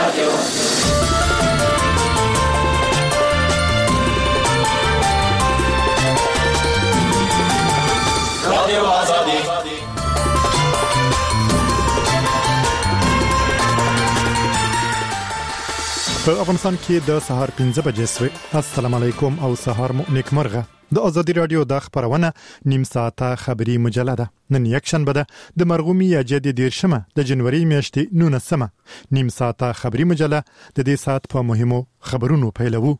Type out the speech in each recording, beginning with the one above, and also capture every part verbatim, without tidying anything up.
رادیو رادیو آزادی په افغانستان کې د سهار پنځه بجې سوې. السلام علیکم او سهار مو نیکمرغه. د ازادي رادیو د خبرونه نیم ساعته خبری مجله ده. نن یک شنبه ده د مرغومي یا جدي دیرشمه د جنوري میاشتې نولسمه. نیم ساعته خبری مجله د دې ساعت په مهمو خبرونو پیلوو.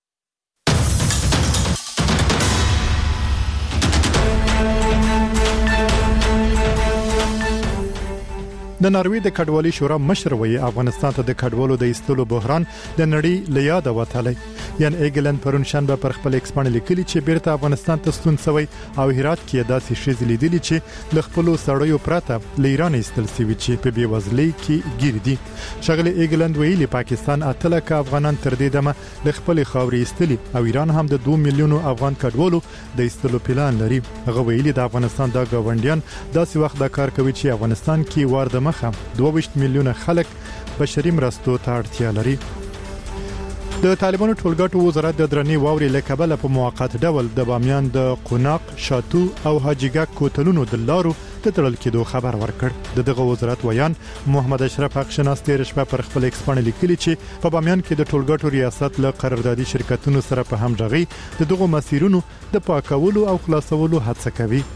د ناروې د کډوالۍ شورا مشر وایي افغانستان ته د کډوالو د ایستلو بحران د نړۍ له یاده وتلی. یان ایګلند پرون شنبه پر خپل ایکس باندې لیکلي چې بیرته افغانستان ته ستون شوی او هرات کې داسې شې لیدلي چې ل خپل سړیو پراته ل ایران ایستل سوي چې په بیوزلۍ کې ګیر دي. شغله ایګلند ویلي پاکستان اتل ک افغانان تر دې دمه ل خپل خاورې ایستلي او ایران هم د دوه میلیونو افغان کډوالو د ایستلو پلان لري. هغه ویلي د افغانستان د ګاونډیان داسې وخت د کار کوي چې افغانستان کې وارد مخه دوه میلیونه خلک بشري مرستو ته اړتیا لري. د طالبانو ټولګټو وزارت د درنې واوري لکبل په موقت ډول د بامیان د قوناق، شاتو او حاجیګک کوتلونو د لارو د تړل کېدو خبر ورکړ. د دغه وزارت ویان محمد اشرف حقشناس تیر شپه پر خپل ایکس باندې لیکلي چې په بامیان کې د ټولګټو ریاست له قراردادي شرکتونو سره په همغږي د دغه مسیرونو د پاکولو او خلاصولو هڅه کوي.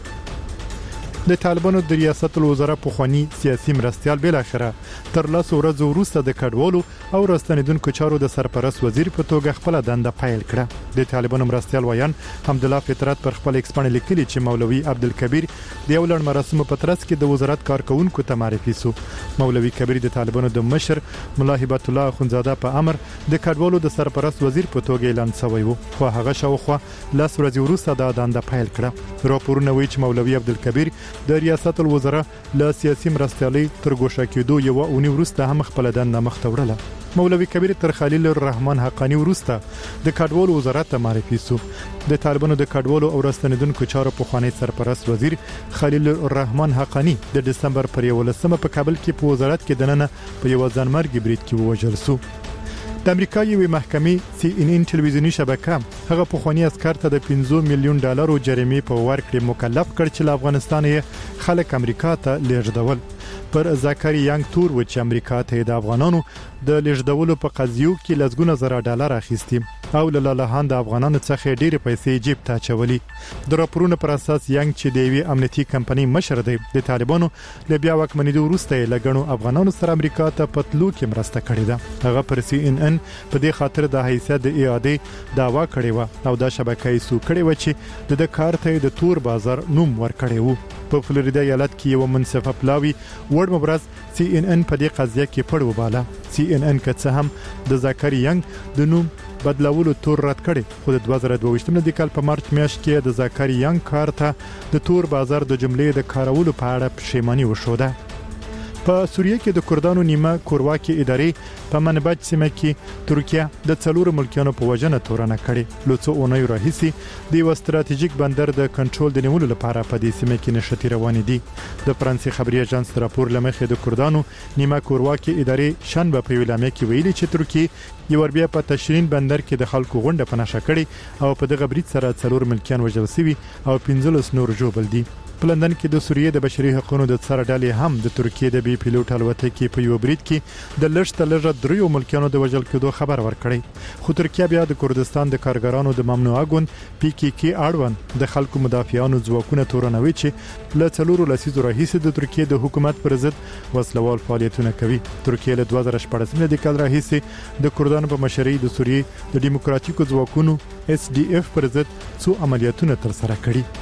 د طالبانو د ریاست الوزرا په خواني سیاسي مرستيال بل اخره تر لاسو ورځو وروسته د کډوالو او راستنیدونکو چارو د سرپرست وزیر په توګه خپل دنده پایل کړه. د طالبانو مرستيال ویان حمدالله فطرت پر خپل ایکس باندې لیکلي چې مولوي عبدالکبیر د یو لړ مراسمو په ترڅ کې د وزارت کارکونکو ته معرفي سو. مولوي کبیر د طالبانو د مشر مولا هبت الله اخونزاده په امر د کډوالو د سرپرست وزیر په توګه اعلان شوی وو، خو هغه شاوخوا لاس ورځې وروسته د دنده پایل کړه. راپورونه وایي چې مولوي عبدالکبیر د ریاست الوزرا له سیاسي مرستيالي تر ګوښه کېدو یو اونۍ وروسته هم خپل دنده مخ ته وړله. مولوي کبیر تر خلیل الرحمن حقانی وروسته د کډوالو وزارت ته معرفي سو. د طالبانو د کډوالو او راستنیدونکو چارو په خوانی سرپرست وزیر خلیل الرحمن حقانی د دسمبر پر یولسمه په کابل کې په وزارت کې دننه په یو ځانمرګ بریټ کې ووژل سو. د امریکا یوې محکمې سی ان ان ټلویزیونی شبکه هغه په خوانی اسکر ته د پنځه میلیون ډالرو جریمه په ورکړې مکلف کړ چې افغانستان یې خلک امریکا ته لیږدول. پر زکری یانګ تور و چې امریکا ته د افغانانو د لیږدولو په قضیو کې لږونه زره ډالر اخیستي او لاله د افغانانو څخه ډېر پیسې جیب ته چولي. د راپورونو پر اساس یانګ چې د وی امنیتي کمپنۍ مشر دی د طالبانو له بیا واکمنېدو وروسته لګڼو افغانانو سره امریکا ته پتلو کې مرسته کړې ده. هغه پر سی ان ان په دې خاطر د حیثیت د اعاده داوا کړې و او د شبکې سو کړې و چې د کار ته د تور بازار نوم ورکړې و. په فلوریدا ایالت کې یو منصفه پلاوی وړ مبرز سی ان ان په دې قضیه کې پړ وباله. سی ان ان که هم د زکری یانګ د نوم بدلولو تور رد کړي، خو د دوه زره دوه ویشتم د کال په مارچ میاشت کې د زکری یانګ کار ته د تور بازار د جملې د کارولو په اړه پښیماني وشوده. په سوریه کې د کردانو نیمه کورواکي ادارې په منبج سیمه کې ترکیه د څلورو ملکیانو په وجنه تورنه کړي. لوڅو اونۍ راهیسي د یو استراتیژیک بندر د کنټرول د نیولو لپاره په دې سیمه کې نشټي روان دي. د فرانسې خبري اژانس راپور لمخې د کردانو نیمه کورواکي ادارې شنبه په ویلامه کې ویلي چې ترکیه یو بیا په تشرین بندر کې د خلکو غونډه پناشه کړي او په دغه برید سره څلور ملکیان وژل شوي او پنځلس نور ژوبل دي. په لندن کې د سوریې د بشري حقوقو د څار ډلې هم د ترکیې د بي پیلوټ الوتکې په یو برید کې د لږ تر لږه دریو ملکیانو د وژل کېدو خبر ورکړی. خو ترکیه بیا د کردستان د کارګرانو د ممنوعه ګوند پی کی کی اړوند د خلکو مدافعانو ځواکونه تورنوي چې له څلورو لسیزو راهیسې د ترکیې د حکومت پر ضد وسلوال فعالیتونه کوي. ترکیه له دوه زره شپږم د کال راهیسې د کردانو په مشرۍ د سوریې د دیموکراتیکو ځواکونو اس ډي اف پر ضد څو عملیاتونه تر سره کړي.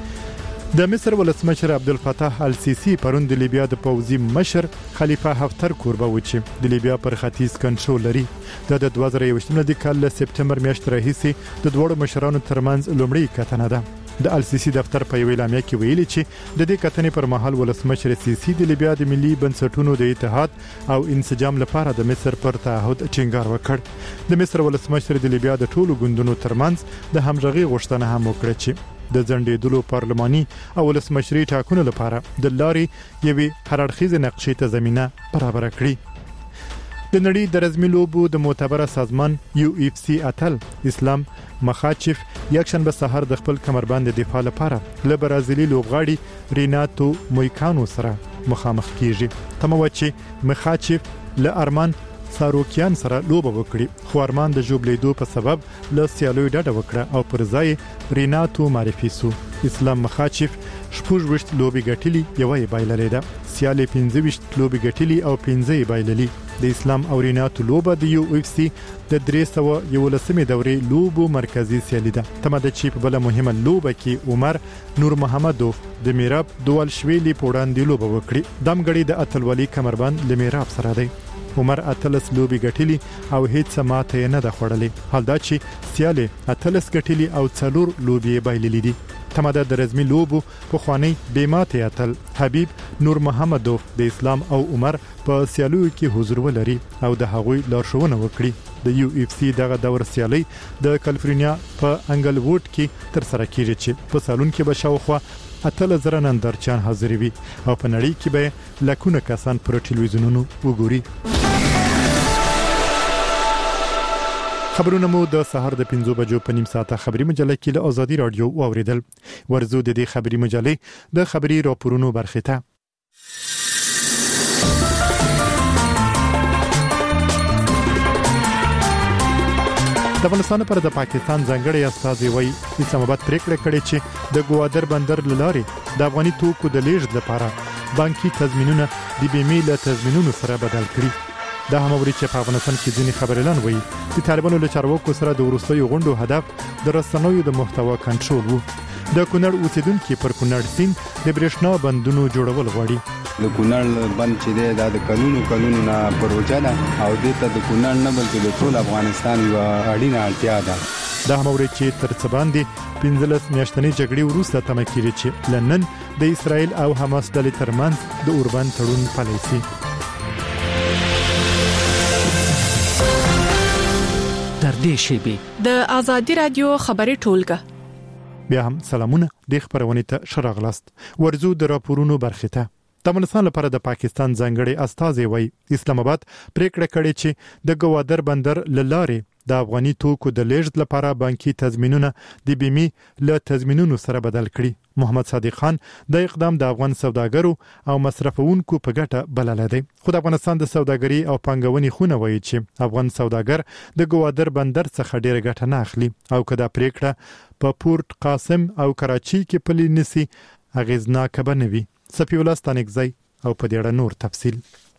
د مصر ولسمشر عبدالفتاح السیسی پرون د لیبیا د پوځي مشر خلیفه حفتر کوربه و چې د لیبیا پر ختیځ کنټرول لري. د دوه زره یوویشتم د کال له سپتمبر میاشتې راهیسې د دوړو مشرانو ترمنځ لومړی کتنه ده. د السیسی دفتر په ویلامه کې ویلي چې د دې کتنې پر مهال ولسمشر سیسی د لیبیا د ملي بنسټونو د اتحاد او انسجام لپاره د مصر پر تعهد ټینګار وکړ. د مصر ولسمشر د لیبیا د ټولو ګوندونو ترمنځ د همغږي غوښتنه هم وکړه چې د ځنډېدلو پارلماني او ولسمشري ټاکنو لپاره د لارې یوې هر اړخیزې نقشې ته زمينه برابر کړي. د نړۍ د رزمي لوبو د معتبره سازمان یو اف سی اتل اسلام مخاچف یکشنبه سحر د خپل کمربند دفاع لپاره له برازیلي لوبغاړي ریناتو مویکانو سره مخامخ کیږي. تموچي مخاچف له ارمان ساروکیان سره لوبه وکړي خو ارمان د جوبلیدو په سبب له سیالوي ډډه وکړه او پر ځای ریناتو معرفي سو. اسلام مخاچف شپږ وشت لوبي ګټلي یو یې بایللې ده. سیالي پنځه وشت لوبي ګټلي او پنځه یې بایللي. د اسلام او ریناتو لوبه د یو اف سی د درې سوه یولسمې دورې لوبو مرکزی سیالي ده. تمه د چیپ بل مهمه لوبه کې عمر نور محمدوف د میراب دوال شویلی پوډان دی لوبه وکړي. دمګړي د اتلولي کمربند لمیراب سره دی. عمر اتلس لوبي ګټلي او هیڅ ماته نه ده خوړلې. حال دا چې سیالي اتلس ګټلي او څلور لوبي بایللي دي. تماده د رزمي لوبو په خواني بیماته اتل حبیب نور محمدوف د اسلام او عمر په سیالوي کې حضور ولري او د هغوی لارښوونه وکړي. د یو اف سی دغه دور سیالي د کالیفورنیا په انګلووډ کې تر سره کیږي چې په سالون کې بشاوخوا اتل زره نندرچان حاضر وي او په نړۍ کې به لکونه کسان پر ټلویزیونونو وګوري. خبرونه مو د سهار د پنځو بجو په نیم ساعته خبري مجله کې له ازادي رادیو واوریدل. ورزو د دې خبري مجلې د خبري راپورونو برخه ته. د افغانستان پر د پاکستان ځانګړی استازي وایي اسلام آباد پریکړه کړې چې د ګوادر بندر لارې د افغاني توکو د لیږد لپاره بانکي تضمینونه د بیمې له تضمینونو سره بدل کړي. دا هم ورې چې په افغانستان کې ځینې خبريالان وایي چې طالبانو له چارواکو سره د وروستیو غونډو هدف د رسنیو د محتوا کنټرول وو. د کونړ اوسیدونکو پر کونړ سیند د برېښنا بندونو جوړول غواړي. د کونړ بند چې دی دا د قانونو قانونو نه پروژه ده او د ته د کونړ نه بلکې د ټول افغانستان یو اړینه اړتیا ده. دا هم ورې چې تر څه باندې پنځلس میاشتنې جګړې وروسته تمه کیږي چې لنن د اسرائیل او حماس ډلې ترمنځ د اوربند تړون پلی شي. تر دې شیبې د ازادي رادیو خبري ټولګه بیا هم سلامونه د خبرونه ته شراغلاست. ورزو د راپورونو برخه ته. د افغانستان لپاره د پاکستان ځانګړي استازي وایي اسلام آباد پریکړه کړې چې د ګوادر بندر لارې د افغاني توکو د لیږد لپاره بانکي تضمینونه د بیمې له تضمینونو سره بدل کړي. محمد صادق خان د اقدام د افغان سوداګرو او مصرفونکو په ګټه بللی دی. خو د افغانستان د سوداګري او پانګونې خونه وایي چې افغان سوداګر د ګوادر بندر څخه ډیره ګټه نه اخلي او کدا پریکړه په پورت قاسم او کراچي کې پلي نسی اغیزناک بنوي. سپی الله ستانګزی او په دې اړه نور تفصیل.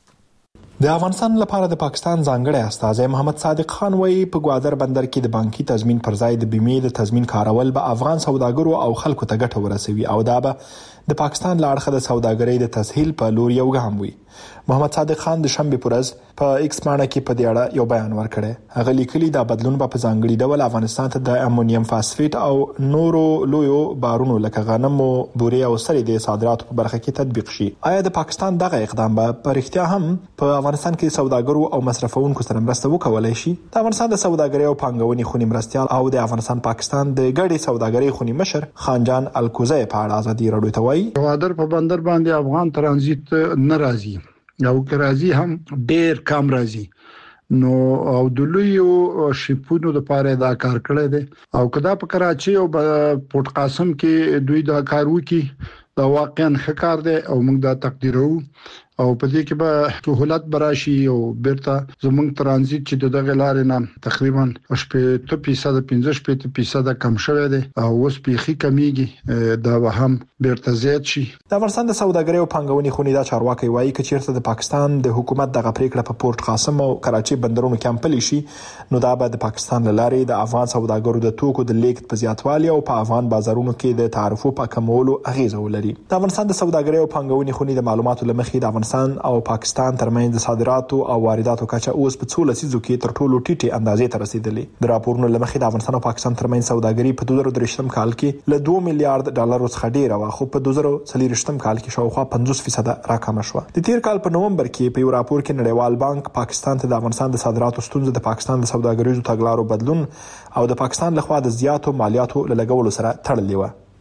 د افغانستان لپاره د پاکستان ځانګړی استازی محمد صادق خان وایي په ګوادر بندر کې د بانکي تضمین پر ځای د بیمې د تضمین کارول به افغان سوداګرو او خلکو ته ګټه ورسوي او دا به د پاکستان لاړخه د سوداګرۍ د تسهیل په لور یو ګام وي. محمد صادق خان د شنبه پرز په ایکس باندې کې په دې اړه یو بیان ورکړی. هغه لیکلي دا بدلون به په ځانګړي ډول افغانستان ته د امونیم فاسفیټ او نورو لویو بارونو لکه غنم او بوري او سړي د صادراتو په برخه کې تطبیق شي. آیا د پاکستان دغه اقدام به په اړتیا هم په افغانستان کې سوداګرو او مصرفونکو سره مرسته وکولای شي؟ د افغانستان د سوداګرۍ او پانګونې خونې مرستيال او د افغانستان پاکستان د ګډې سوداګرۍ خونې مشر خانجان الکوزی په اړه ازادي رادیو ته وایي ګوادر په بندر باندې افغان ترانزیت ناراضي او کرازي هم ډېر کم راځي نو او د لویو شپونو د پاره دا کار کړی دی او کدا په کراچي او پورت قاسم کې دوی دا کار وکي دا واقعا ښه کار دی او موږ دا تقدیرو او په دې کې به سہولت براشي او بیرته زموږ ترانزیت چې دغه لارې نه تقریبا شپږ فیصد پنځه فیصد کم شوی دی او اوس پیخي کمیږي دا به هم بیرته زیات شي. د افغانستان د سوداګرۍ او پانګونې خونې دا چارواکي وایي چې چیرته د پاکستان د حکومت دغه پریکړه په پورت قاسم او کراچي بندرونو کې امپلی شي نو دا به د پاکستان لارې د افغان سوداګرو د توکو د لیږد په زیاتوالي او په افغان بازارونو کې د تعرفو په کمولو اغیزه ولري. د افغانستان د سوداګرۍ او پانګونې خونې د معلوماتو لمخې د افغانستان او پاکستان ترمنځ د صادراتو او وارداتو کچه اوس په څو لسیزو کې تر ټولو ټیټه اندازې ته رسیدلې. د راپورونو لمخې د افغانستان او پاکستان ترمنځ سوداګري په دوه زره درې کال کې له دوه میلیارډ ډالر څخه ډیره وه خو په دوه زره څلور کال کې شاوخوا پنځوس فیصد راکمه شوه. د تیر کال په نومبر کې په یو راپور کې نړیوال بانک پاکستان ته د افغانستان د صادراتو ستونزې د پاکستان د سوداګریزو تګلارو بدلون او د پاکستان لخوا د زیاتو مالیاتو لګولو سره تړلې و.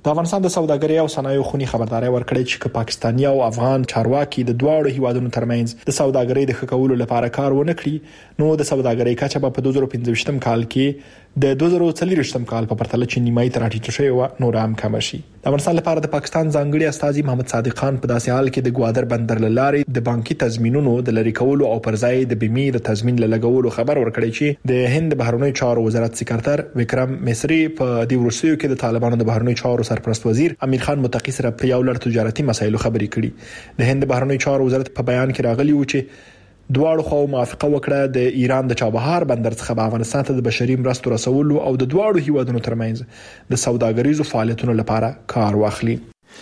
د افغانستان د سوداګرۍ او صنایعو خونی خبرداري ورکړې چې پاکستاني او افغان چارواکي د دواړو هیوادونو ترمنځ د سوداګرۍ د ښه کولو لپاره کار ونه کړي نو د سوداګرۍ کچه په دوه زره پنځه کال کې د دوه زره څلور کال په پرتله چې نیمایي تر راټیټه شوی و نور هم کم شي. د افغانستان لپاره د پاکستان ځانګړي استاذ محمد صادق خان په داسې حال کې د ګوادر بندر لارې د بانکي تضمینونو د لری کولو او پرځای د بیمې د تضمین لګولو خبر ورکړی چې د هند بهرنی چارو وزارت سکرټر وکرم مصری په د ورسیو کې د طالبانو د بهرنی چارو سرپرست وزیر امیر خان متقی سره په یو لړ تجارتي مسایلو خبرې کړي. د هند بهرنی چارو وزارت په بیان کې راغلی و چې دواړو خو موافقه وکړه د ایران د چابهار بندر څخه په افغانستان ته د بشري مرستو رسولو او د دواړو هیوادونو ترمنځ د سوداګریزو فعالیتونو لپاره کار واخلي.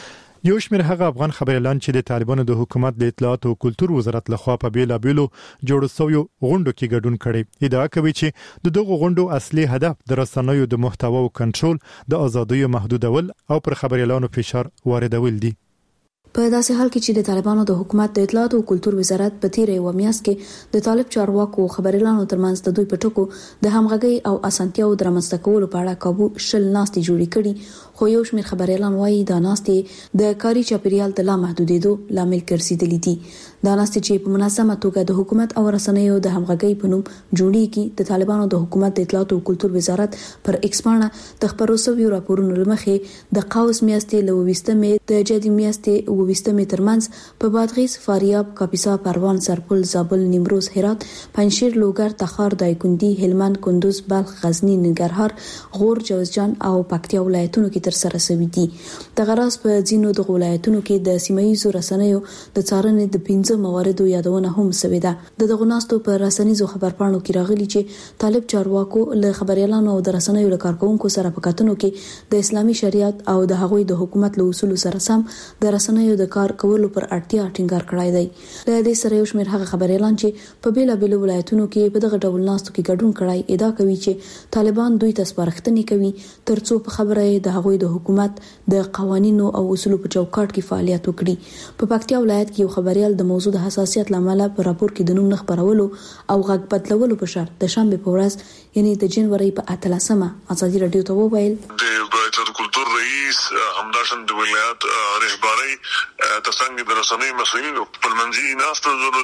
یو شمېر هغه افغان خبريالان چې د طالبانو د حکومت د اطلاعات او کلتور وزارت لخوا په بیلا بیلو جوړ شویو غونډو کې ګډون کړي ادعا کوي چې د دغه غونډو اصلي هدف د رسنیو د محتوا او کنټرول د ازادۍ محدودول او پر خبريالانو فشار واردول دي. په داسې حال کې چې د طالبانو د حکومت د اطلاعات او کلتور وزارت په تیرې و میاشت کې د طالب چارواکو خبريالانو ترمنځ د دوی په ټکو د همغږي او اسانتیاو درمسته کولو په اړه کابو شل ناستې جوړې کړي خو یو شمېر خبريالان وایي دا ناستې د کاري چاپیریال د لا محدودېدو لامل ګرځېدلې دي. دا ناستې چې په منظمه توګه د حکومت او رسنیو د همغږي په نوم جوړیږي د طالبانو د حکومت د اطلاعات او کلتور وزارت پر ایکس باندې د خبرو سوي راپورونو لمخې د قوس میاشتې لويسته مې د جدي میاشتې وستمې ترمنځ په بادغیس، فاریاب، کاپیسا، پروان، سرپل، زابل، نیمروز، هرات، پنجشیر، لوګر، تخار، دایکنډي، هلمند، کندوز، بلخ، غزنی، ننګرهار، غور، جوزجان او پکتیا ولایتونو کې تر سره شوي دي. د غراس په ځینو د ولایتونو کې د سیمایي رسنیو د څارنې د پنځه مواردو یادونه هم شوې ده. د دغه ناستو په رسنیزو خبرپاڼو کې راغلي چې طالب چارواکو له خبريالانو او د رسنیو له کارکونکو سره په کتنو کې د اسلامي شریعت او د هغوی د حکومت له اصولو سره سم د رسنیو د کار کولو پر اړتیا ټینګار کړای دی. د دې سره یو شمېر هغه خبريالان چې په بیلا بیل ولایتونو کې په دغه ډول ناستو کې ګډون کړای ادعا کوي چې طالبان دوی ته سپارښتنې کوي ترڅو په خبره د هغوی د حکومت د قوانینو او اصولو په چوکاټ کې فعالیت وکړي. په پکتیا ولایت کې یو خبريال د موضوع د حساسیت لامل په راپور کې د نوم نخبرولو او غږ بدلولو په شرط د شنبه په ورځ یعنی د جنوري په اتلسمه ازادي رادیو ته وویل د کلتور رئیس همداشن د ولایت رهبری ترڅنګ د رسنۍ مسؤلینو په منځي ناسته زونو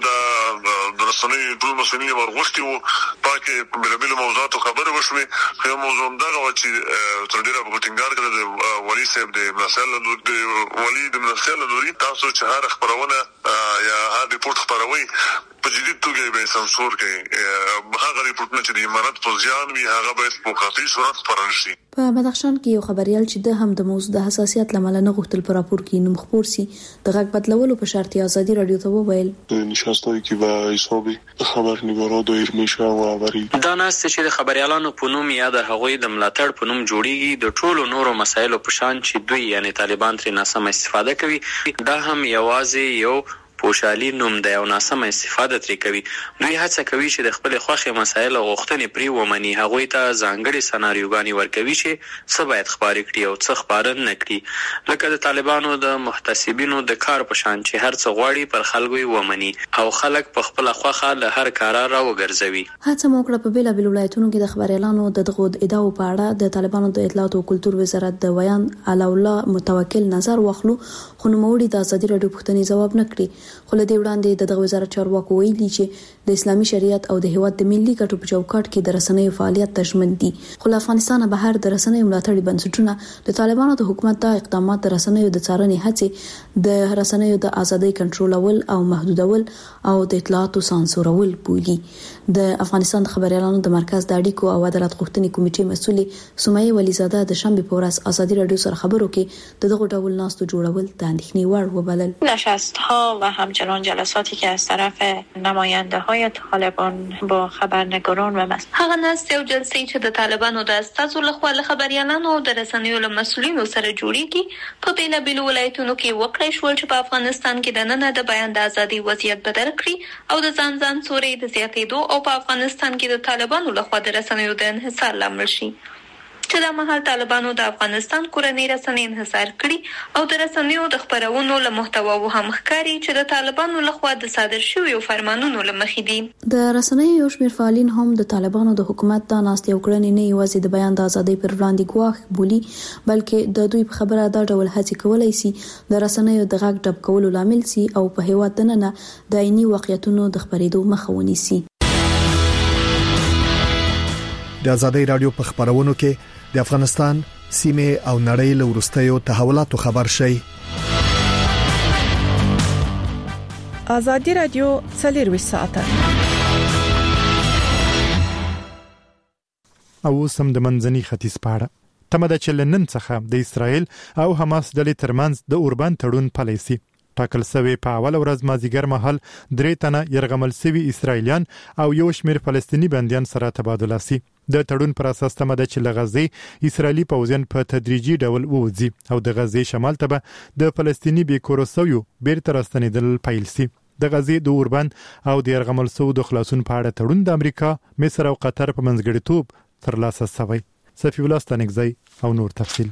د رسنۍ ټول مسؤلین ورغوښتي وو پاکه په بل موضوعاتو خبره وشوي خو موضوع دغه چې تر ډیره په ټینګار کړل د ولی صاحب د مسله د ولی د مسله لوري تاسو چې هر خبرونه یا هر ریپورت خبروي په جدي توګه به سانسور کوي هغه ریپورتونه چې د امارات په ځان وی هغه به په قطعي صورت خبرل شي. په بدخشان کې یو خبريال چې د هم د موضوع د حساسیت لامل نه غوښتل پر راپور کې نوم خبر سي د غږ بدلولو په شرط ازادي رادیو ته وویل نشاستوي کې به حسابي خبرنګارو د ایرمیشا او خبري دا ناست چې د خبريالانو په نوم یا د هغوی د ملاتړ په نوم جوړیږي د ټولو نورو مسایلو په شان چې دوی یعنی طالبان ترې ناسم استفاده کوي دا هم یوازې یو پوشالي نوم دی او ناسم استفاده ترې کوي. دوی هڅه کوي چې د خپل خوښه مسایل او غوښتنې پری ومني هغوی ته ځانګړي سناریوګانی ورکوي چې څه باید خبرې کړي او څه خبرې نه کړي لکه د طالبانو د محتسبینو د کار په شان چې هر څه غواړي پر خلکو یې ومني او خلک په خپل خوښه له هر کار را وګرځوي. هڅه موکړه په بیلا بیل ولایتونو کې د خبريالانو د دغه ادعاو په اړه د طالبانو د اطلاعات او کلتور وزارت د ویان علی الله متوکل نظر واخلو خو نوموړي د ازادي رادیو پوښتنې جواب نه کړی. خو له دې وړاندې د دغه وزارت چارواکو ویلي چې د اسلامي شریعت او د هیواد د ملي ګټو په چوکاټ کې د رسنیو فعالیت تضمین دي. خو له افغانستان بهر د رسنیو ملاتړي بنسټونه د طالبانو د حکومت د اقدامات د رسنیو د څارنې هڅې د رسنیو د ازادۍ کنټرولول او محدودول او د اطلاعاتو سانسورول بولي. د افغانستان د خبريالانو د مرکز د اړیکو او عدالت غوښتنې کمیټې مسؤلې سمیه ولیزاده د شنبه په ورځ ازادي رادیو سره خبرو کې د دغه ډول ناستو جوړول د اندېښنې وړ وبلل. نشست‌ها و همچنان جلساتی که از طرف نماینده های طالبان با خبرنگاران و مس هغه نست او جلسه چې د طالبانو د استازو لخوا له خبريالانو او د رسنیو له مسؤلینو سره جوړیږي په بیلا بیل ولایتونو کې وکړای شو چې په افغانستان کې د نن د بیان د ازادي وضعیت بدل کړي او د ځان ځان سوري د زیاتېدو او په افغانستان کې د طالبانو لخوا د رسنیو د انحصار لامل شي. چې د مهال طالبانو د افغانستان کورنۍ رسنۍ انحصار کړي او د رسنیو د خبرونو له محتوا و هم ښکاري چې د طالبانو لخوا د صادر شویو فرمانونو له مخې دي. د رسنیو یو شمېر فعالین هم د طالبانو د حکومت د ناستې او کړنې نه یوازې د بیان د ازادۍ پر وړاندې ګواښ بولي، بلکې د دوی په خبره دا ډول هڅې کولای شي د رسنیو د غږ ډب کولو لامل شي او په هیواد دننه د عیني واقعیتونو د خبرېدو مخه ونیسي. د ازادۍ رادیو په خبرونو کې د افغانستان سیمه او نړۍ له وروستیو تحولاتو خبر شي. ازادي رادیو څلور ساعته او سم د منځني ختیځ په اړه تمه ده چې لنن څخه د اسرایل او حماس ډلې ترمنځ د اوربان تړون پلی شي. ټاکل شوی په اول ورځ مازیګر مهال درې تنه يرغمل شوي اسرایلیان او یو شمېر فلسطینی بنديان سره تبادله شي. د تړون پر اساس تمه ده چې لغزي اسرایلی پوځیان په تدریجي ډول ووځي او د غزې شمال ته د فلسطینی بیکوروسویو بیرته راستنیدل پیل شي. د غزې د اوربان او د يرغمل شوو د خلاصون په اړه تړون د امریکا، مصر او قطر په منځګړیتوب ترلاسه شوی. صفی الله ستانګزی او نور تفصیل.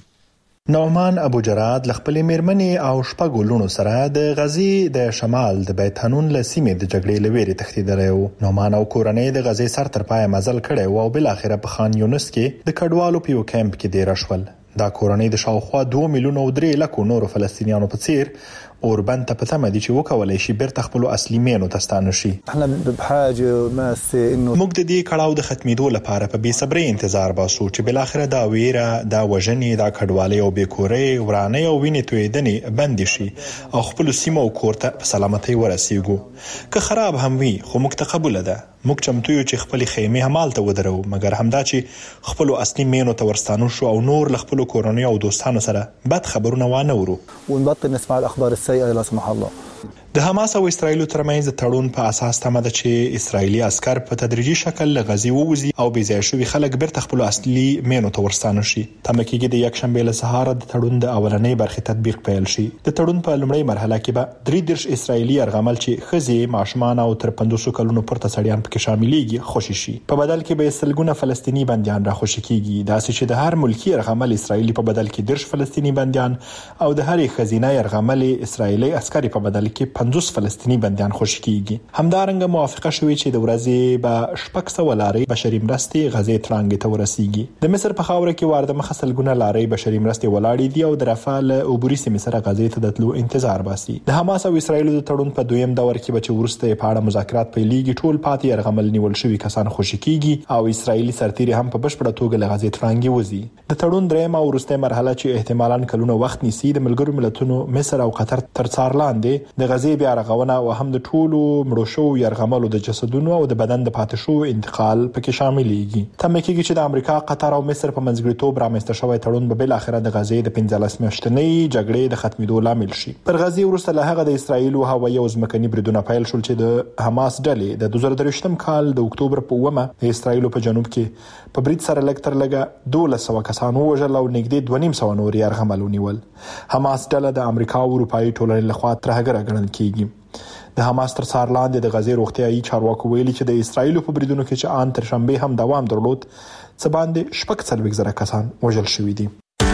نعمان ابو جراد لخپل میرمنې او شپږ لونو سره د غزې د شمال د بیت حنون له سیمې د جګړې لويري تښتیدلی و. نعمان او کورنۍ د غزې سر تر پای مزل کړي او بل اخره په خان یونس کې د کډوالو په یو کمپ کې دیر شول. دا کورنۍ د شاوخوا دوه میلیون او درې لکو نورو فلسطینیانو په څیر اوربان ته په تمه دي چې وکولای شي بیرته خپل اصلي مینو ته ستانه شي. احنا بحاجه ماسه انه موږ د دې کړهو د ختمېدو لپاره په بې صبرۍ انتظار باسو چې بل اخره دا ویره، دا وژنې، دا کډوالۍ او بیکورۍ، ورانۍ او وینې تویدنې بند شي او خپل سیمه او کورته په سلامتۍ ورسیږو. که خراب هم وي خو موږ ته قبول ده. موږ چمتو یو چې خپل خیمه همالته ودرو، مګر همدا چې خپل اصلي مینو ته ورستانو شو او نور خپل کورنۍ او دوستانو سره بد خبرونه وانه ورو. ونبطل نسمع الاخبار السيئه لا سمح الله. د حماس او اسرایل ترمنځ د تړون په اساس تمه ده چې اسرایلی عسكر په تدریجي شکل له غزې ووځي او بې ځای شوي خلک بیرته خپل اصلي مینو ته ورستانه شي. تمه کېږي د یک شنبه له سهار د تړون د اولنۍ برخې تطبیق پیل شي. د تړون په لومړۍ مرحله کې به درې دېرش اسرایلی يرغمل چې ښځې، ماشومان او تر پنځوس کلونو پورته سړیان پکې شاملېږي خوشي شي. په بدل کې به سلګونه فلسطینی بنديان را خوشي کېږي. دا چې د هر ملکی يرغمل اسرایلی په بدل کې دېرش فلسطینی بنديان او د هر خزینه يرغمل اسرایلی عسکري په بدل کې پنځوس فلسطینی بنديان خوشي کیږي. همدارنګه موافقه شوې چې د ورځې به شپږ سوه لارې بشري مرستې غزې ترانګې ته ورسیږي. د مصر په خاوره کې وارد مخه سلګونه لارې بشري مرستې ولاړې دي او د رفاه له عبوري سیمې سره غزې ته د تلو انتظار باسي. د حماس او اسرایل د تړون په دویم دور کې به چې وروسته په اړه مذاکرات پیلېږي، ټول پاتې يرغمل نیول شوي کسان خوشي کیږي او اسرایلی سرتیري هم په بشپړه توګه له غزې ترانګې وځي. د تړون درېیمه او وروستۍ مرحله چې احتمالاً کلونه وخت نیسي، د ملګرو ملتونو مصر او قطر تر څار لاندې د غزې بیا رغونه او هم د ټولو مړو شو يرغملو د جسدونو او د بدن د پاتې شو انتقال پکې شاملېږي. تمه کېږي چې د امریکا، قطر او مصر په منځګړیتوب رامنځته شوی تړون به بل اخره د غزې د پنځلس میاشتنۍ جګړې د ختمېدو لامل شي. پر غزې وروسته له هغه د اسرایل او هوایي او ځمکني بریدونه پیل شول چې د حماس ډلې د دوه زره درویشتم کال د اکتوبر په اوومه د اسرایل په جنوب کې په برید سره لږ تر لږه دولس سوه کسان ووژل او نږدې دوه نیم سوه نور يرغمل ونیول. حماس ډله د امریکا او اروپایي ټولنې لخوا ترهګره ګڼل کېږي. د حماس تر څار لاندې د غزې روغتیايي چارواکو ویلي چې د اسرایل په بریدونو کې چې آن تر شنبه هم دوام درلود، څه باندې شپږ څلوېښت زره کسان وژل شوي دي.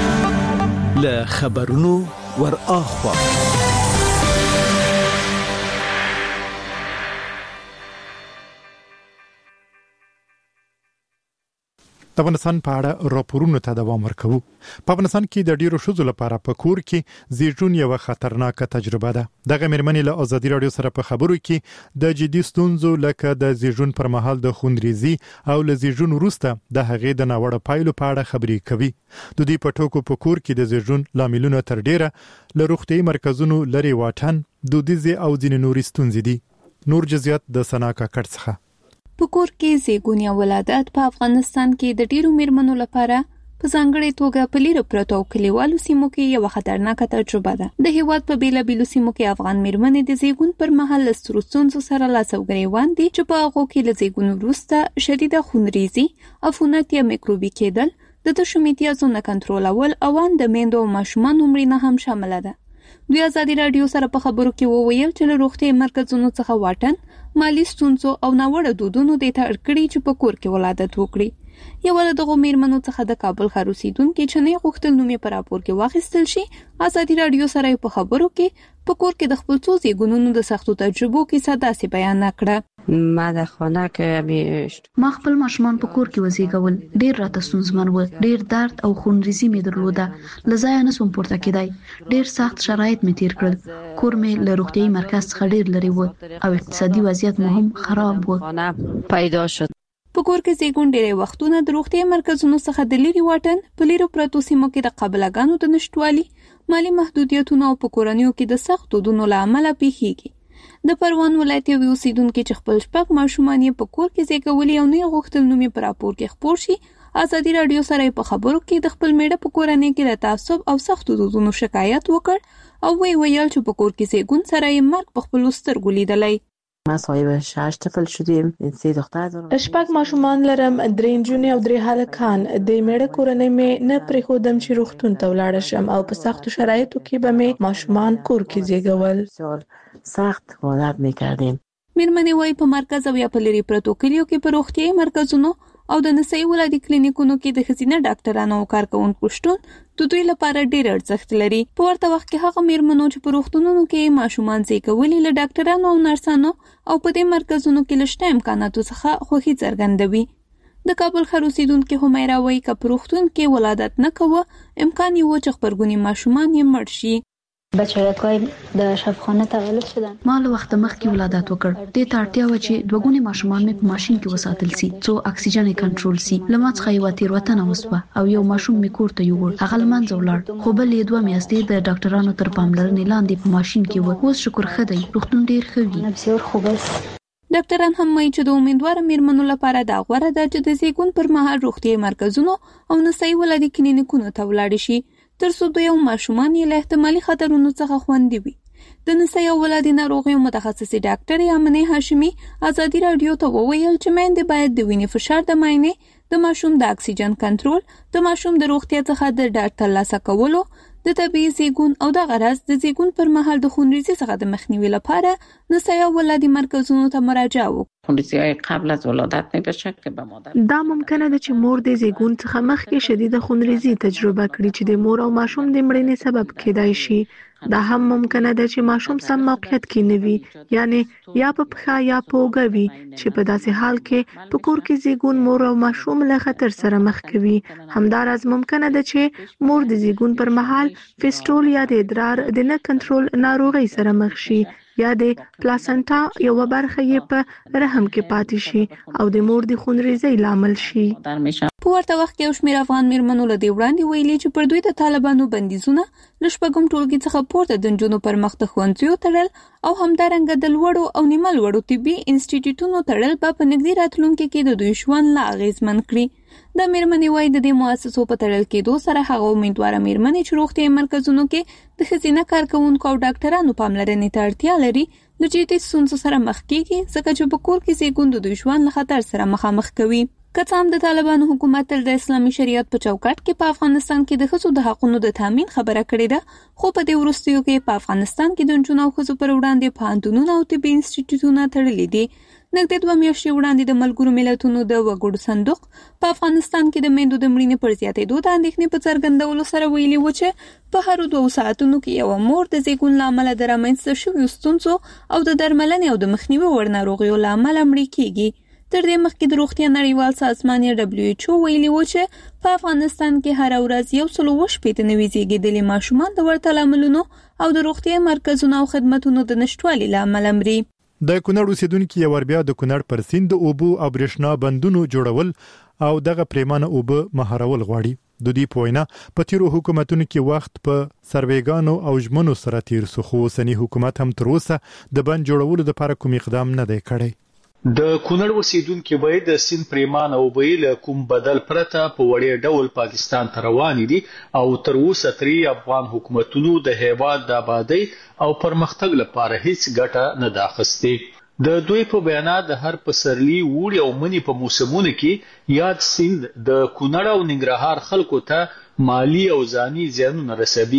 له خبرونو ور اخوا د افغانستان په اړه راپورونو ته دوام ورکوو. په افغانستان کې د ډیرو ښځو لپاره په کور کې زیږون یو خطرناکه تجربه ده. دغه مېرمنې له ازادي رادیو سره په خبرو کې د جدي ستونزو لکه د زیږون پر مهال د خونریزي او له زیږون وروسته د هغې د ناوړه پایلو په اړه خبرې کوي. د دې په ټکو په کور کې د زیږون لاملونه تر ډیره له روغتیايي مرکزونو لري واټن، دودیزې او ځینې نورې ستونزې دي. نور جزئیات د سنا کاکړ څخه. په کور کې زیږون یا ولادت په افغانستان کې د ډیرو میرمنو لپاره په ځانګړې توګه په لیرو پرتو کلیوالو سیمو کې یو خطرناکه تجربه ده. د هیواد په بیلابیلو سیمو کې افغان میرمنې د زیږون پر مهال له سترو ستونزو سره لاس او ګریوان دي چې په هغو کې له زیږون وروسته شدیده خونریزي، عفونت یا میکروبي کېدل، د تشو میتیازو نه کنټرولول او ان د میندو او ماشومانو مړینه هم شامله ده. دوی ازادي رادیو سره په خبرو کې وویل چې له روغتي مرکزونو څخه واټن، مالی ستونزو او ناوړه دودونو د تړ کړي چې په کور کې ولادت وکړي. یو له دغو میرمنو څخه د کابل ښار اوسیدونکې چې نه غوښتل نوم یې په راپور کې واخیستل شي، ازادي رادیو سره په خبرو کې په کور کې د خپل څو زیږونونو د سختو تجربو کیسه داسې بیان کړه. ما در خانه که میشت ما خپل ماشومان په کور کې وزیږول، ډیر راته ستونزمن و، ډیر درد او خونریزي مې درلوده، لزایا نسوم پورته کېدای، ډیر سخت شرایط مې تیر کړل، کور مې له روغتیايي مرکز څخه ډیر لري و او اقتصادي وضعیت مو هم خراب و. پیدا شد په کور کې زیږون ډېری وختونه د روغتیايي مرکزونو څخه د لرې واټن، په لیرو پرتو سیمو کې د قابلګانو د نشټوالي، مالی محدودیتونو او په کورنیو کې د سخت دودونو له امله پیښیږي. د پروان ولایت یو اوسیدونکي چې خپل شپږ ماشومان یې په کور کې زیږولي او نه غوښتل نوم یې په راپور کې خپور شي، ازادي رادیو سره په خبرو کې د خپل میړه په کورنۍ کې د تعصب او سخت دودونو شکایت وکړ او وی ویل چې په کور کې زیږون سره یې مرګ په خپل سترګو لیدلی. ما صاحب شش طفل شدیم، سه دختر دارم. شپږ ماشومان لرم، درې نجونې او درې هلکان. د میړه کورنۍ مې نه پرېښودم چې روغتون ته ولاړه شم او په سختو شرایطو کې به مې ماشومان کور کې زیږول. سخت عادت میکردیم. میرمنې وایي په مرکز او یا په لرې پرتو کلیو کې په روغتیايي مرکزونو او د نسایي ولادي کلینیکونو کې د ښځینه ډاکټرانو او کارکوونکو شتون د دوی لپاره ډېر ارزښت لري. په ورته وخت کې هغه میرمنو چې په روغتونونو کې ماشومان زیږولي له ډاکټرانو او نرسانو او په دې مرکزونو کې له شته امکاناتو څخه خوښي څرګندوي. د کابل ښار اوسیدونکې همیرا وایي که په روغتون کې ولادت نه کوه، امکان یې و چې خبرګوني ماشومان یې مړ شي. بچه‌های د شفاخانه تولد شدن. ما له وخت مخکې ولادت وکړ. دې ته اړتیا و چې دوه ګونې ماشومان مې په ماشين کې وساتل سي، څو اکسیجن یې کنټرول سي. له ما څخه یو تیروتنه وسوه او یو ماشوم مې کور ته یووړ. هغه له منځه ولاړ، خو بل یې دوه میاشتې د ډاکټرانو تر پاملرنې لاندې په ماشين کې و. اوس شکر ښه دی، روغتون ډیر ښه وي. بسیار خوب است. ډاکټران هم وایي چې د امیدوار میرمنو لپاره دا غوره ده چې د زیږون پر مهال روغتیايي مرکزونو او نسایي ولادي کلینیکونو ته ولاړ شي، تر څو دوی او ماشومان یې له احتمالي خطرونو څخه خوندي وي. د نسایي او ولادي ناروغیو متخصصې ډاکټر یامنې هاشمي ازادي رادیو ته وویل چې میندې باید د وینې فشار د معاینې، د ماشوم د اکسیجن کنټرول، د ماشوم د روغتیا څخه د ډاډ ترلاسه کولو، د طبیعي زیږون او د غرض د زیږون پر مهال د خونریزي څخه د مخنیوي لپاره نسایي او ولادي مرکزونو ته مراجعه وکړي. خونریزی‌های قبل از ولادت نمیشه که به مادر دا ممکنه ده چې مور د زیږون څخه مخکې شدیده خونریزي تجربه کړي چې د مور او ماشوم د مړینې سبب کېدای شي. دا هم ممکنه ده چې ماشوم سم موقعیت کې نه وي، یعنی یا په پښه یا په اوږه وي، چې په داسې حال کې په کور کې زیږون مور او ماشوم له خطر سره مخ کوي. همداراز ممکنه ده چې مور د زیږون پر مهال فیسټول یا د ادرار د نه کنټرول ناروغۍ سره مخ شي، یا د پلاسنټا یو برخه یې په رحم کې پاتې شي او د مور د خونریزۍ لامل شي. په ورته وخت کې یو شمېر افغان میرمنو له دې وړاندې ویلي چې پر دوی د طالبانو بندیزونه له شپږم ټولګي څخه پورته د نجونو پر مخ د ښوونځیو تړل او همدارنګه د لوړو او نیمه لوړو طبي انسټیټیوټونو تړل به په نږدې راتلونکي کې د دوی ژوند لا اغېزمن کړي. د میرمنې وایي د دې مؤسسو په تړل کېدو سره هغه امیدواره میرمنې چې روغتیايي مرکزونو کې د ښځینه کارکوونکو او ډاکټرانو پاملرنې ته اړتیا لري له جدي ستونزو سره مخ کېږي، ځکه چې په کور کې زیږون د دوی ژوند له خطر سره مخامخ کوي. که څه هم د طالبانو حکومت تل د اسلامي شریعت په چوکاټ کې په افغانستان کې د ښځو د حقونو د تامین خبره کړې ده، خو په دې وروستیو کې په افغانستان کې د نجونو او ښځو پر وړاندې پوهنتونونه او طبي انسټیټیوټونه تړلي دي. نږدې دوه میاشتې وړاندې د ملګرو ملتونو د وګړو صندوق په افغانستان کې د میندو د مړینې پر زیاتېدو د اندېښنې په څرګندولو سره ویلي و چې په هرو دوو ساعتونو کې یوه مور د زیږون له امله د رامنځته شویو ستونزو او د درملنې او د مخنیوي وړ ناروغیو له امله مړې کېږي. تر دې مخکې د روغتیا نړیوال سازمان یا دبلیو ایچ او ویلي و چې په افغانستان کې هره ورځ یو سل اووه شپېته نوي زیږېدلي ماشومان د ورته لاملونو او د روغتیا مرکزونو او خدمتونو د نشتوالي له امله مري. د کونړ اوسیدونکو یو ور بیا د کونړ پر سیند د اوبو او برېښنا بندونو جوړول او دغه پریمانه اوبه مهارول غواړي. د دې پوینه په تیرو حکومتونو کې وخت په سروېګانو او ژمنو سره تیر سو، خو اوسنی حکومت هم تر اوسه د بند جوړولو لپاره کوم اقدام نه دی کړی. د کونړ اوسیدونکو به د سین پریمان او بیل کوم بدل پرته په وړي ډول پاکستان ته روان دي او تر اوسه تری افغان حکومتونو د هیواد د آبادی او پرمختګ لپاره هیڅ ګټه نه داخستي. د دوی په بیانات د هر پسرلی وړي او منی په موسمونو کې یاد سیند د کونړ او ننګرهار خلکو ته مالی او ځاني زیانونه رسوي،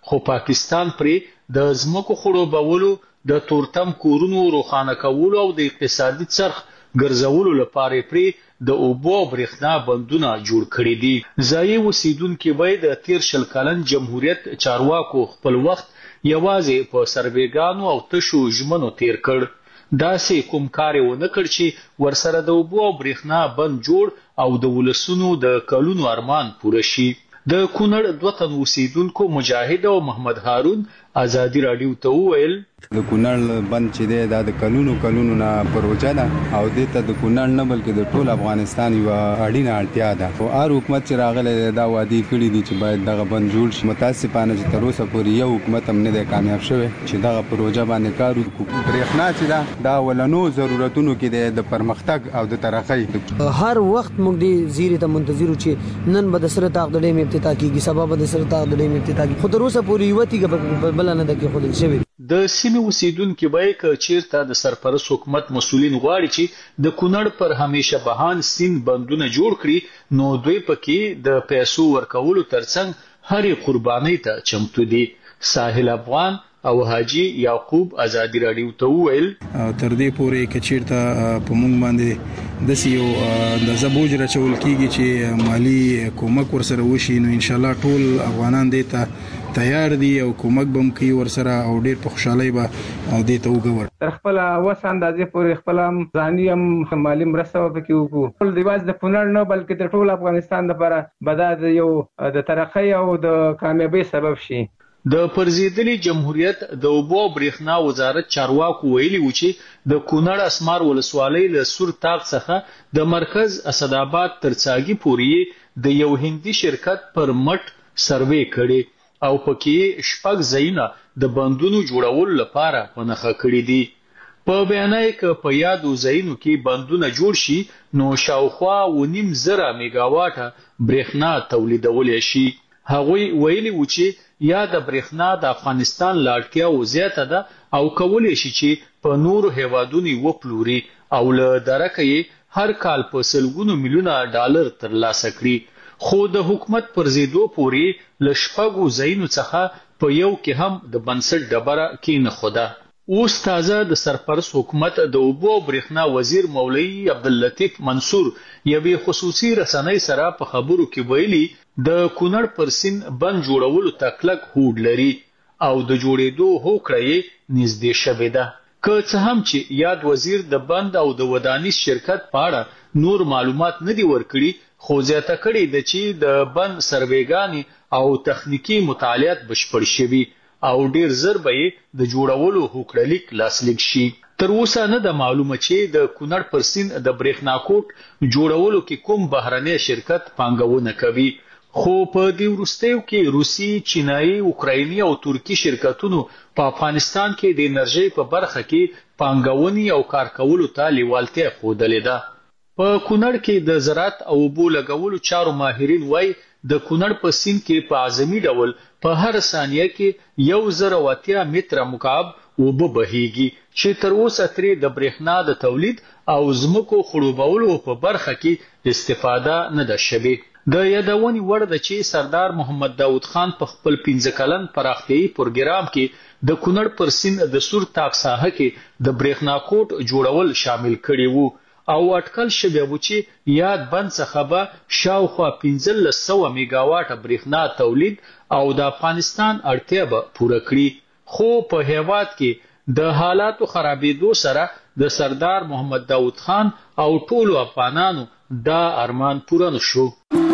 خو پاکستان پرې د ځمکو خړوبولو د تورتم کورونو روښانه کولو او د اقتصادي څرخ ګرځولو لپاره پرې د اوبو او برېښنا بندونه جوړ کړي دي. ځایي اوسیدونکو باید د تیر شل کلن جمهوریت چارواکو خپل وخت یوازې په سروېګانو او تشو ژمنو تیر کړ. داسې کوم کار یې ونه کړ چې ورسره د اوبو او برېښنا بند جوړ او د ولسونو د کلونو ارمان پوره شي. د کونړ دوه تن اوسیدونکو مجاهد او محمد هارون ازادي رادیو ته وویل د کونړ بند چې دی دا د کلونو کلونو نه پروژه ده او دې ته د کونړ نه بلکې د ټول افغانستان یو اړینه اړتیا ده. او هر حکومت چې راغلی دا وعده کړی دي چې باید دغه بند جوړ شي. متاسفانه چې تر اوسه پورې یو حکومت هم نه دی کامیاب شوی چې دغه پروژه باندې کار وکړي. برېښنا چې ده دا ولنو ضرورتونو کې د پرمختګ او د ترقۍ هر وخت موږ دې زیری ته منتظر چې نن به د سره تاق د ډېم افتتاح کیږي، سبا به د سره تاق د ډېم افتتاح کیږي. خو تر اوسه پورې یو تیګه بل نه ده کې خو دې شوی. د سیمې اوسیدونکو به ک چیرته د سرپرست حکومت مسولین غواړي چې د کونړ پر همیشه بهان سین بندونه جوړ کړي نو دوی پکې د پیسو ورکولو ترڅنګ هرې قربانۍ ته چمتو دي. ساحل افغان او حاجی یعقوب ازادي رادیو ته وویل تر دې پورې ک چیرته په مونږ باندې د سیو د زبوج راچول کیږي چې مالی کومک ورسره وشي نو ان شاء الله ټول افغانان دې ته تیار دي او کومک بم کوي ورسره او ډیر په خوشحالي به دې ته وګور. تر خپل وس اندازې پورې خپل ځاني هم مالی مرسته وکړو وکړو. ټول دیواز د کونړ نه بلکې د ټول افغانستان لپاره بداد یو د ترقۍ او د کامیابی سبب شي. د پرزیدلی جمهوریت د اوبو او برېښنا وزارت چارواکو ویلي و چې د کونړ اسمار ولسوالۍ له سور تاغ څخه د مرکز اسداباد تر څاګي پورې د یو هندي شرکت پر مټ سروې کړي او پکې شپږ ځایونه د بندونو جوړولو لپاره ونښه کړي دي. په بیان کې په یادو ځایونو کې بندونه جوړ شي نو شاوخوا و نیم زره میگاواټه برېښنا تولیدولی شي. هغوی ویلي و چې یا د برېښنا د افغانستان لاړتیا و زیاته ده او کولی شي چې په نورو هیوادونو وپلوري او له درکه یې هر کال په سلګونو میلیونه ډالر ترلاسه کړي. خو د حکومت پر زیدو پورې له شپږو ځایونو څخه په یو کې هم د بنسټ ډبره کېنښوده. اوس تازه د سرپرست حکومت د اوبو او برېښنا وزیر مولوي عبداللطیف منصور یوې خصوصي رسنۍ سره په خبرو کې ویلي د کونړ پر سیند بند جوړولو ته کلک هوډ لري او د جوړېدو هوکړه یې نږدې شوې ده. که څه هم چې یاد وزیر د بند او د ودانیز شرکت په اړه نور معلومات نه دي ورکړي خو زیاته کړې ده چې د بند سروېګانې او تخنیکي مطالعات بشپړ شوي او ډیر زر به د جوړولو هوکړلیک لاسلیک شي. تر اوسه نه ده معلومه چې د کونړ پر سیند د برېښنا کوټ جوړولو کې کوم بهرنی شرکت پانګونه کوي. خو په دې وروستیو کې روسي، چینایي، اوکرایني او ترکی شرکتونو په افغانستان کې د انرژۍ په برخه کې پانګونې او کار کولو ته لیوالتیا ښودلې ده. په کونړ کې د زراعت او اوبو لګولو چارو ماهرین وایي د کونړ په سیند کې په اعظمي ډول په هر ثانیه کې یو زر او اتیا متره مکعب اوبه بهیږي چې تر اوسه ترې د برېښنا د تولید او ځمکو خړوبولو په برخه کې استفاده نه ده شوې. د یادونې وړ ده چې سردار محمد داود خان په خپل پنځه کلن پراختیایي پروګرام کې د کونړ پر سیند د سور تاغ ساحه کې د برېښنا کوټ جوړول شامل کړي وو او اټکل شوی و چې یاد بند څخه به شاوخوا پنځلس سوه میگاواټه برېښنا تولید او د افغانستان اړتیا به پوره کړي. خو په هیواد کې د حالاتو خرابېدو سره د سردار محمد داود خان او ټولو افغانانو دا ارمان پوره نشو.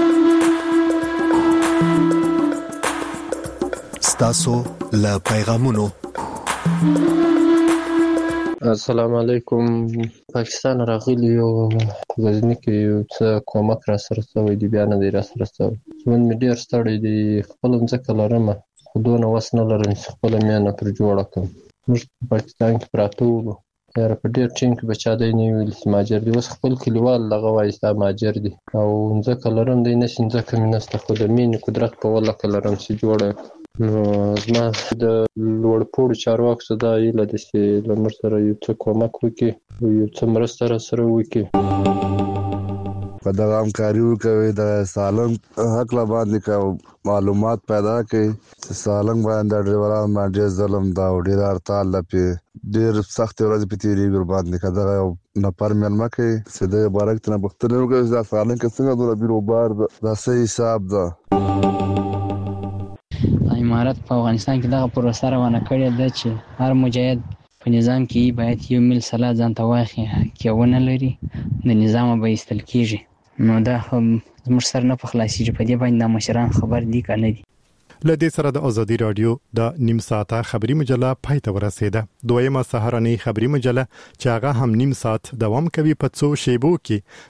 ستاسو له پیغامونو السلام علیکم. پاکستان راغلی او غزنی کې یو څه کومک را سره شوی دی، بیا نه دی را سره شوی. ژوند مې ډېر ستړی دی، خپل ځمکه لرم خو دونه وس نه لرم چې خپله میانه پر جوړه کړم. موږ په پاکستان کې پراته وو، یاره په ډېر ټینګ کې به چا دی نه ویل چې مهاجر دی. اوس خپل کلیوال دغه وایي ستا مهاجر دی او ځمکه لرم دی نه چې ځمکه مې نشته خو د مینې قدرت په ولکه لرم چې جوړه. نو زما د لوړپوړو چارواکو څخه دا هیله ده چې له موږ سره یو څه کومک وکړي او یو څه مرسته را سره وکړي. په دغه همکاري وکوي د سالنګ حق لا باندې معلومات پیدا کړي چې سالنګ باندې ډریوران باندې ظلم دا ډیر هړتال لپاره ډیر سخت ورځ په تیری ګر باندې کده نه پرمن مکه چې د بارکت نه بختنه وکړي دا سالنګ څنګه د بیرو بار د صحیح حساب ده. امارات په افغانستان کې دغه پروسه روانه کړې ده چې هر مجاهد په نظام کې باید یو مل سلا ځان ته واخلي کې ونه لري د نظام به ایستل کیږي نو دا هم زموږ سر نه په خلاصي چې په دې باندې د مشران خبر دي کنه دي. لدې سره د ازادي رادیو د نیم ساعته خبري مجله پای ته ورسیده. دویمه سهارنۍ خبري مجله چې هغه هم نیم ساعت دوام کوي په څو شیبو کې